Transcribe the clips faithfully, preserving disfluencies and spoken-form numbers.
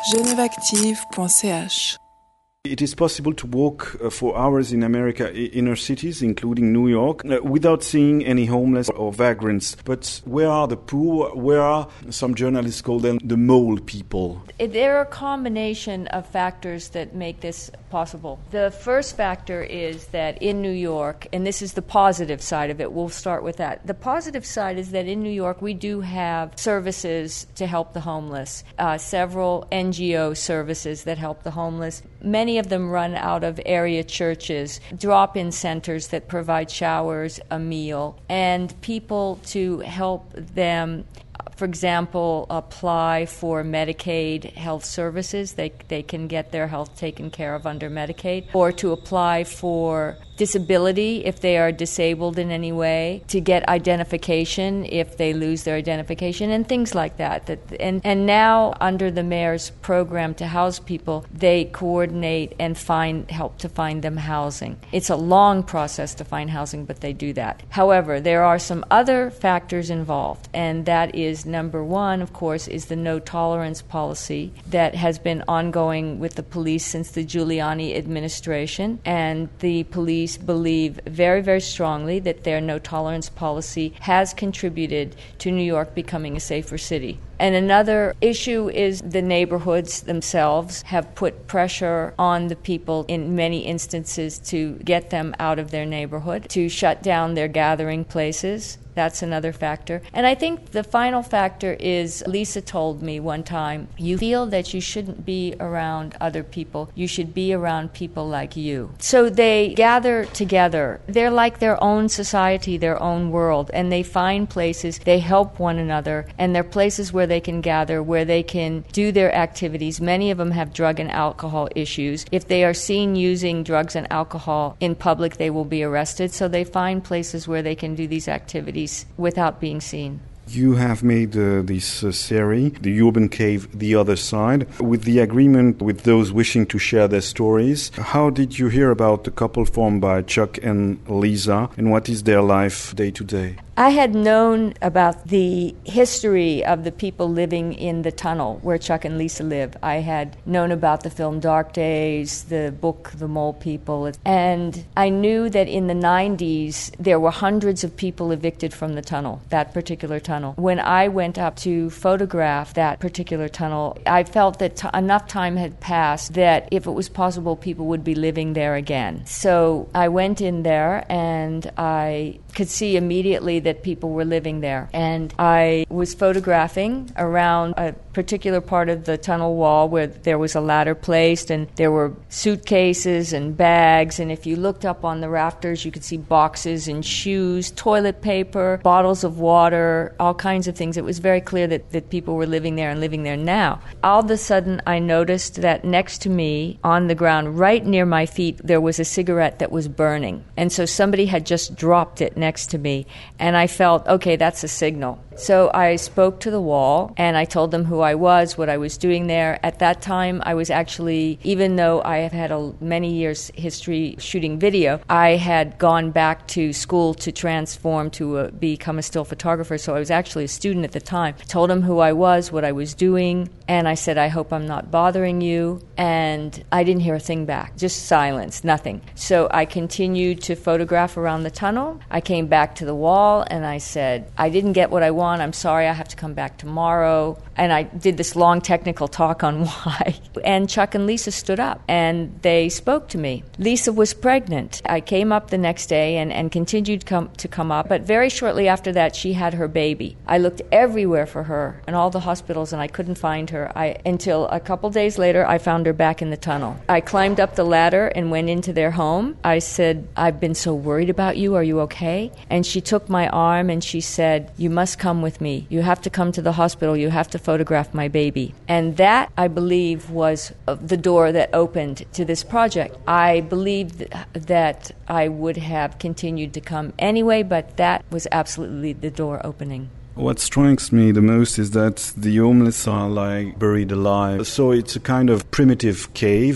genèveactive point c h. It is possible to walk uh, for hours in America I- inner cities, including New York, uh, without seeing any homeless or vagrants. But where are the poor? Where are, some journalists call them, the mole people? There are a combination of factors that make this possible. The first factor is that in New York, and this is the positive side of it, we'll start with that. The positive side is that in New York we do have services to help the homeless, uh, several N G O services that help the homeless. Many of them run out of area churches, drop-in centers that provide showers, a meal, and people to help them. For example, apply for Medicaid health services. They they can get their health taken care of under Medicaid. Or to apply for disability if they are disabled in any way, to get identification if they lose their identification, and things like that. that and, and now, under the mayor's program to house people, they coordinate and find help to find them housing. It's a long process to find housing, but they do that. However, there are some other factors involved, and that is, number one, of course, is the no-tolerance policy that has been ongoing with the police since the Giuliani administration, and the police believe very, very strongly that their no-tolerance policy has contributed to New York becoming a safer city. And another issue is the neighborhoods themselves have put pressure on the people in many instances to get them out of their neighborhood, to shut down their gathering places. That's another factor. And I think the final factor is, Lisa told me one time, you feel that you shouldn't be around other people. You should be around people like you. So they gather together. They're like their own society, their own world, and they find places, they help one another, and they're places where they can gather, where they can do their activities. Many of them have drug and alcohol issues. If they are seen using drugs and alcohol in public, they will be arrested. So they find places where they can do these activities without being seen. You have made uh, this uh, series, The Urban Cave, The Other Side, with the agreement with those wishing to share their stories. How did you hear about the couple formed by Chuck and Lisa, and what is their life day to day? I had known about the history of the people living in the tunnel where Chuck and Lisa live. I had known about the film Dark Days, the book The Mole People, and I knew that in the nineties there were hundreds of people evicted from the tunnel, that particular tunnel. When I went up to photograph that particular tunnel, I felt that t- enough time had passed that if it was possible, people would be living there again. So I went in there and I could see immediately that people were living there. And I was photographing around a particular part of the tunnel wall where there was a ladder placed and there were suitcases and bags. And if you looked up on the rafters, you could see boxes and shoes, toilet paper, bottles of water, all kinds of things. It was very clear that, that people were living there and living there now. All of a sudden, I noticed that next to me on the ground, right near my feet, there was a cigarette that was burning. And so somebody had just dropped it next to me. And I felt, okay, that's a signal. So I spoke to the wall and I told them who I was, what I was doing there. At that time, I was actually, even though I have had a many years history shooting video, I had gone back to school to transform to uh, become a still photographer. So I was actually a student at the time. I told them who I was, what I was doing, and I said, I hope I'm not bothering you. And I didn't hear a thing back, just silence, nothing. So I continued to photograph around the tunnel. I came back to the wall and I said, I didn't get what I want. I'm sorry, I have to come back tomorrow. And I did this long technical talk on why. And Chuck and Lisa stood up and they spoke to me. Lisa was pregnant. I came up the next day and, and continued come, to come up. But very shortly after that, she had her baby. I looked everywhere for her in all the hospitals and I couldn't find her. I, until a couple days later, I found her back in the tunnel. I climbed up the ladder and went into their home. I said, I've been so worried about you. Are you okay? And she took my arm and she said, you must come with me. You have to come to the hospital. You have to photograph my baby. And that, I believe, was the door that opened to this project. I believed that I would have continued to come anyway, but that was absolutely the door opening. What strikes me the most is that the homeless are like buried alive. So it's a kind of primitive cave.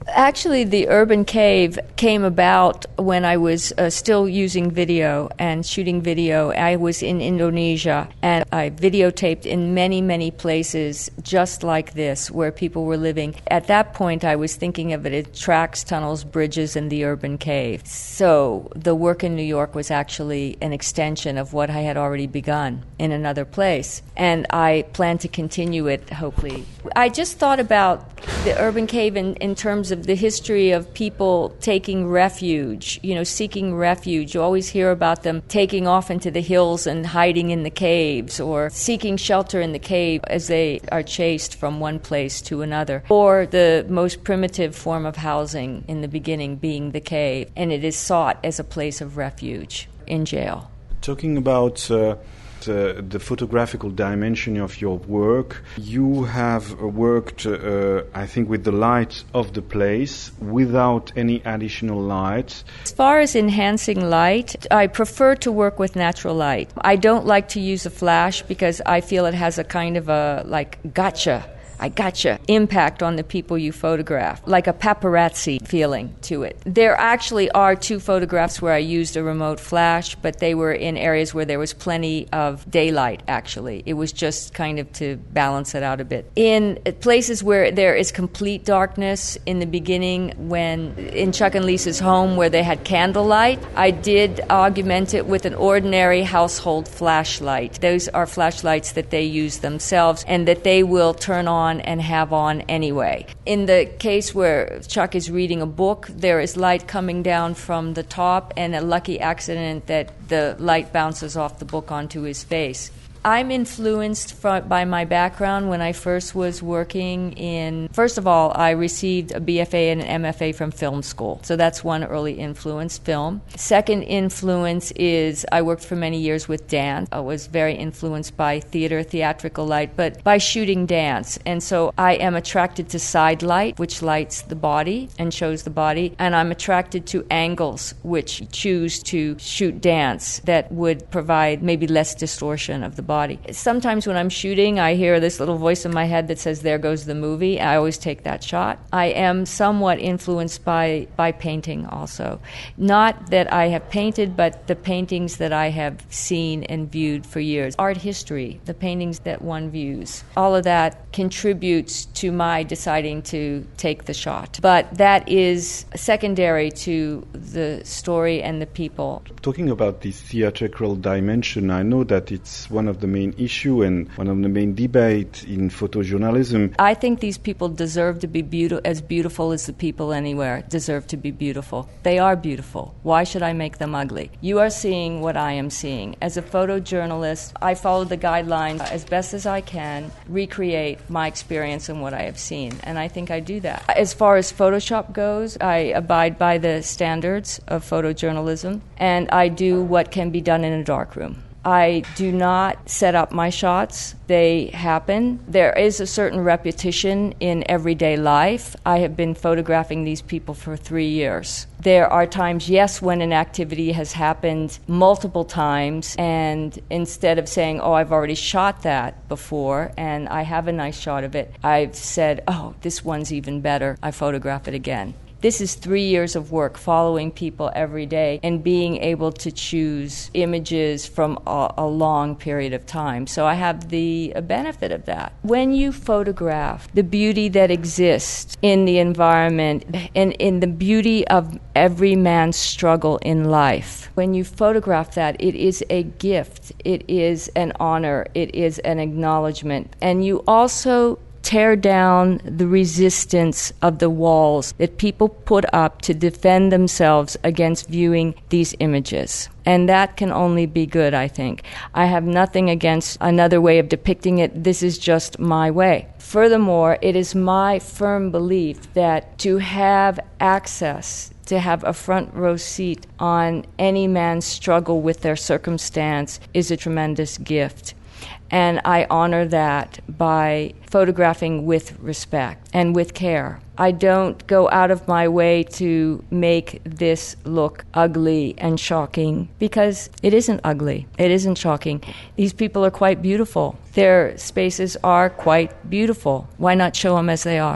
Actually, the Urban Cave came about when I was uh, still using video and shooting video. I was in Indonesia, and I videotaped in many, many places just like this, where people were living. At that point, I was thinking of it as tracks, tunnels, bridges, and the Urban Cave. So the work in New York was actually an extension of what I had already begun in another place, and I plan to continue it, hopefully. I just thought about the Urban Cave in, in terms of the history of people taking refuge, you know, seeking refuge. You always hear about them taking off into the hills and hiding in the caves, or seeking shelter in the cave as they are chased from one place to another. Or the most primitive form of housing in the beginning being the cave, and it is sought as a place of refuge in jail. Talking about uh, the, the photographical dimension of your work, you have worked, uh, I think, with the light of the place without any additional light. As far as enhancing light, I prefer to work with natural light. I don't like to use a flash because I feel it has a kind of a, like, gotcha. I gotcha impact on the people you photograph, like a paparazzi feeling to it. There actually are two photographs where I used a remote flash, but they were in areas where there was plenty of daylight, actually. It was just kind of to balance it out a bit. In places where there is complete darkness, in the beginning, when in Chuck and Lisa's home where they had candlelight, I did augment it with an ordinary household flashlight. Those are flashlights that they use themselves and that they will turn on and have on anyway. In the case where Chuck is reading a book, there is light coming down from the top, and a lucky accident that the light bounces off the book onto his face. I'm influenced by my background. When I first was working in, first of all, I received a B F A and an M F A from film school. So that's one early influence, film. Second influence is I worked for many years with dance. I was very influenced by theater, theatrical light, but by shooting dance. And so I am attracted to side light, which lights the body and shows the body. And I'm attracted to angles, which choose to shoot dance that would provide maybe less distortion of the body. Sometimes when I'm shooting, I hear this little voice in my head that says, there goes the movie. I always take that shot. I am somewhat influenced by, by painting also. Not that I have painted, but the paintings that I have seen and viewed for years. Art history, the paintings that one views. All of that contributes to my deciding to take the shot. But that is secondary to the story and the people. Talking about the theatrical dimension, I know that it's one of the main issue and one of the main debate in photojournalism. I think these people deserve to be beautiful, as beautiful as the people anywhere deserve to be beautiful. They are beautiful. Why should I make them ugly? You are seeing what I am seeing. As a photojournalist, I follow the guidelines as best as I can, recreate my experience and what I have seen, and I think I do that. As far as Photoshop goes, I abide by the standards of photojournalism, and I do what can be done in a darkroom. I do not set up my shots. They happen. There is a certain repetition in everyday life. I have been photographing these people for three years. There are times, yes, when an activity has happened multiple times, and instead of saying, oh, I've already shot that before, and I have a nice shot of it, I've said, oh, this one's even better. I photograph it again. This is three years of work, following people every day and being able to choose images from a, a long period of time. So I have the benefit of that. When you photograph the beauty that exists in the environment and in the beauty of every man's struggle in life, when you photograph that, it is a gift, it is an honor, it is an acknowledgement. And you also tear down the resistance of the walls that people put up to defend themselves against viewing these images. And that can only be good, I think. I have nothing against another way of depicting it. This is just my way. Furthermore, it is my firm belief that to have access, to have a front row seat on any man's struggle with their circumstance is a tremendous gift. And I honor that by photographing with respect and with care. I don't go out of my way to make this look ugly and shocking, because it isn't ugly. It isn't shocking. These people are quite beautiful. Their spaces are quite beautiful. Why not show them as they are?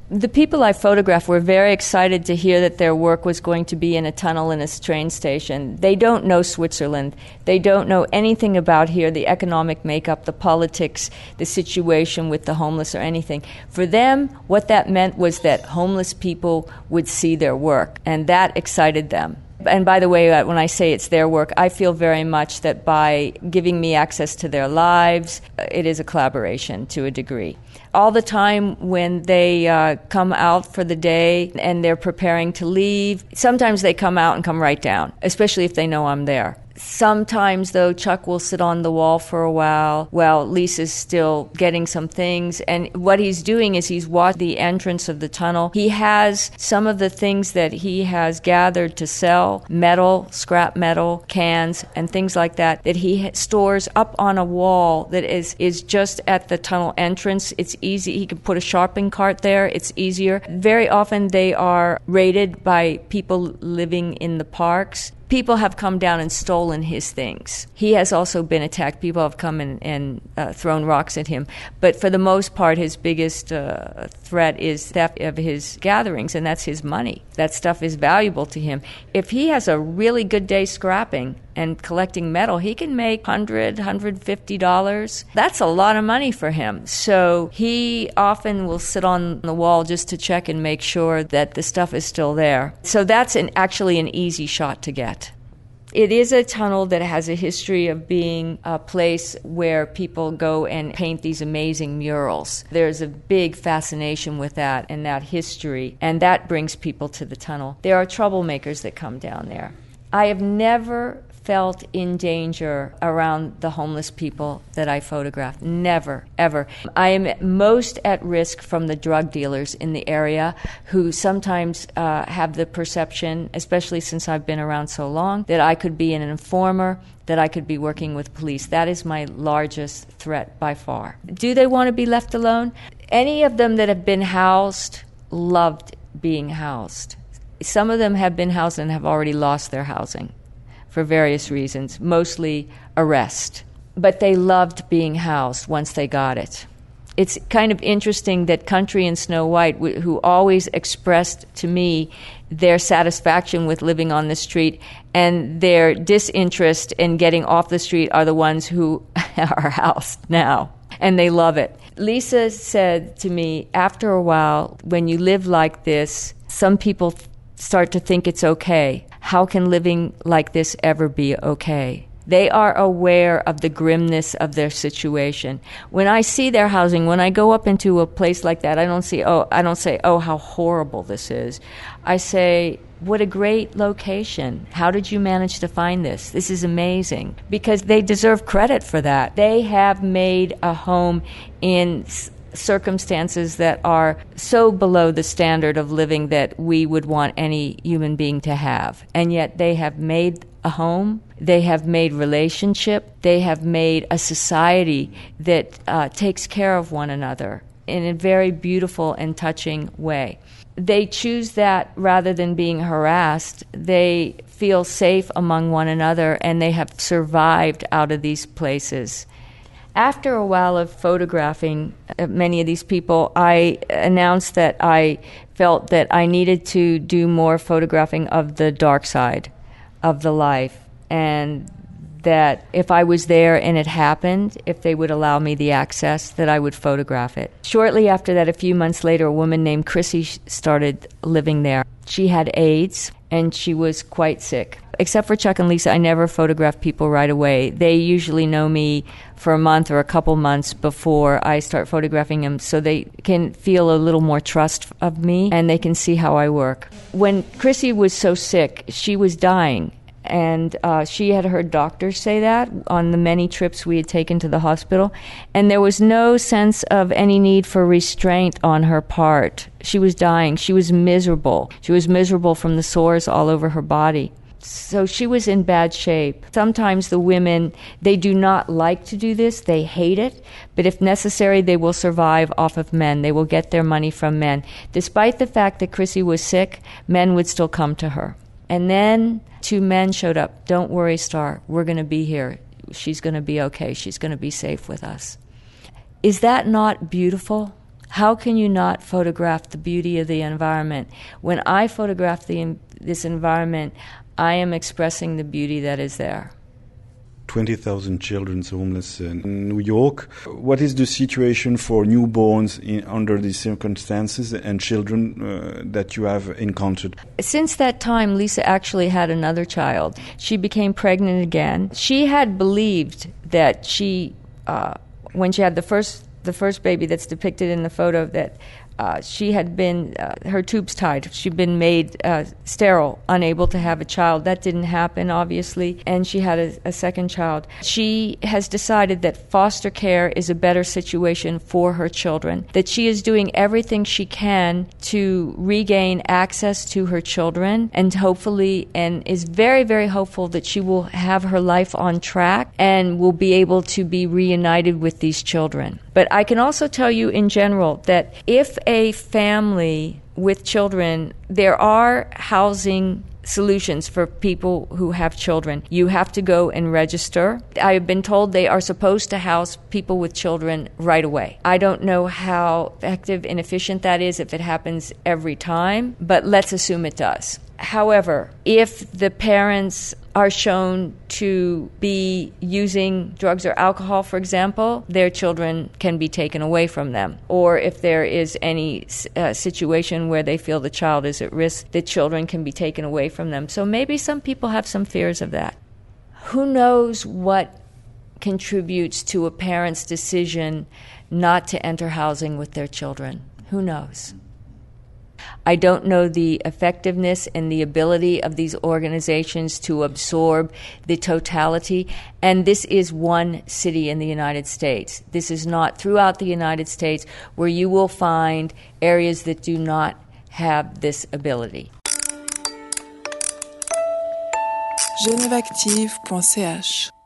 The people I photographed were very excited to hear that their work was going to be in a tunnel in a train station. They don't know Switzerland. They don't know anything about here, the economic makeup, the politics, the situation with the homeless or anything. For them, what that meant was that homeless people would see their work, and that excited them. And by the way, when I say it's their work, I feel very much that by giving me access to their lives, it is a collaboration to a degree. All the time when they uh, come out for the day and they're preparing to leave, sometimes they come out and come right down, especially if they know I'm there. Sometimes, though, Chuck will sit on the wall for a while while Lisa's still getting some things. And what he's doing is he's watched the entrance of the tunnel. He has some of the things that he has gathered to sell, metal, scrap metal, cans, and things like that, that he stores up on a wall that is, is just at the tunnel entrance. It's easy. He can put a shopping cart there. It's easier. Very often they are raided by people living in the parks. People have come down and stolen his things. He has also been attacked. People have come and, and uh, thrown rocks at him. But for the most part, his biggest uh, threat is theft of his gatherings, and that's his money. That stuff is valuable to him. If he has a really good day scrapping and collecting metal, he can make one hundred dollars, one hundred fifty dollars. That's a lot of money for him. So he often will sit on the wall just to check and make sure that the stuff is still there. So that's an, actually an easy shot to get. It is a tunnel that has a history of being a place where people go and paint these amazing murals. There's a big fascination with that and that history, and that brings people to the tunnel. There are troublemakers that come down there. I have never felt in danger around the homeless people that I photographed. Never, ever. I am most at risk from the drug dealers in the area who sometimes uh, have the perception, especially since I've been around so long, that I could be an informer, that I could be working with police. That is my largest threat by far. Do they want to be left alone? Any of them that have been housed loved being housed. Some of them have been housed and have already lost their housing for various reasons, mostly arrest. But they loved being housed once they got it. It's kind of interesting that Country and Snow White, who always expressed to me their satisfaction with living on the street and their disinterest in getting off the street, are the ones who are housed now, and they love it. Lisa said to me, after a while, when you live like this, some people start to think it's okay. How can living like this ever be okay? They are aware of the grimness of their situation. When I see their housing, when I go up into a place like that, I don't see, oh, I don't say, oh, how horrible this is. I say, what a great location. How did you manage to find this? This is amazing. Because they deserve credit for that. They have made a home in circumstances that are so below the standard of living that we would want any human being to have. And yet they have made a home, they have made relationship, they have made a society that uh, takes care of one another in a very beautiful and touching way. They choose that rather than being harassed. They feel safe among one another, and they have survived out of these places. After a while of photographing many of these people, I announced that I felt that I needed to do more photographing of the dark side of the life, and that if I was there and it happened, if they would allow me the access, that I would photograph it. Shortly after that, a few months later, a woman named Chrissy started living there. She had AIDS, and she was quite sick. Except for Chuck and Lisa, I never photograph people right away. They usually know me for a month or a couple months before I start photographing them, so they can feel a little more trust of me, and they can see how I work. When Chrissy was so sick, she was dying, and uh, she had heard doctors say that on the many trips we had taken to the hospital, and there was no sense of any need for restraint on her part. She was dying. She was miserable. She was miserable from the sores all over her body. So she was in bad shape. Sometimes the women, they do not like to do this. They hate it. But if necessary, they will survive off of men. They will get their money from men. Despite the fact that Chrissy was sick, men would still come to her. And then two men showed up. Don't worry, Star. We're going to be here. She's going to be okay. She's going to be safe with us. Is that not beautiful? How can you not photograph the beauty of the environment? When I photograph the, this environment, I am expressing the beauty that is there. twenty thousand children homeless in New York. What is the situation for newborns in, under these circumstances and children uh, that you have encountered? Since that time, Lisa actually had another child. She became pregnant again. She had believed that she, uh, when she had the first the first baby that's depicted in the photo, that Uh, she had been, uh, her tubes tied. She'd been made uh, sterile, unable to have a child. That didn't happen, obviously, and she had a, a second child. She has decided that foster care is a better situation for her children, that she is doing everything she can to regain access to her children, and hopefully, and is very, very hopeful that she will have her life on track and will be able to be reunited with these children. But I can also tell you in general that if a family with children, there are housing solutions for people who have children. You have to go and register. I have been told they are supposed to house people with children right away. I don't know how effective and efficient that is if it happens every time, but let's assume it does. However, if the parents are shown to be using drugs or alcohol, for example, their children can be taken away from them. Or if there is any uh, situation where they feel the child is at risk, the children can be taken away from them. So maybe some people have some fears of that. Who knows what contributes to a parent's decision not to enter housing with their children? Who knows? I don't know the effectiveness and the ability of these organizations to absorb the totality. And this is one city in the United States. This is not throughout the United States where you will find areas that do not have this ability. geneve active point c h